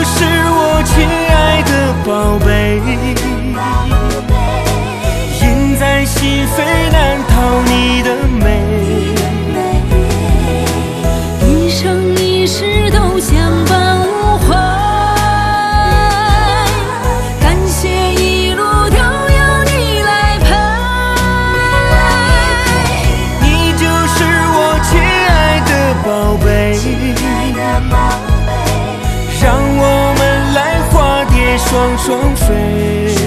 就是我亲爱的宝贝，印在心扉难逃你的美， 一生一世都相伴无悔。感谢一路都有你来陪， 你就是我亲爱的宝贝，让我们来化蝶双双飞。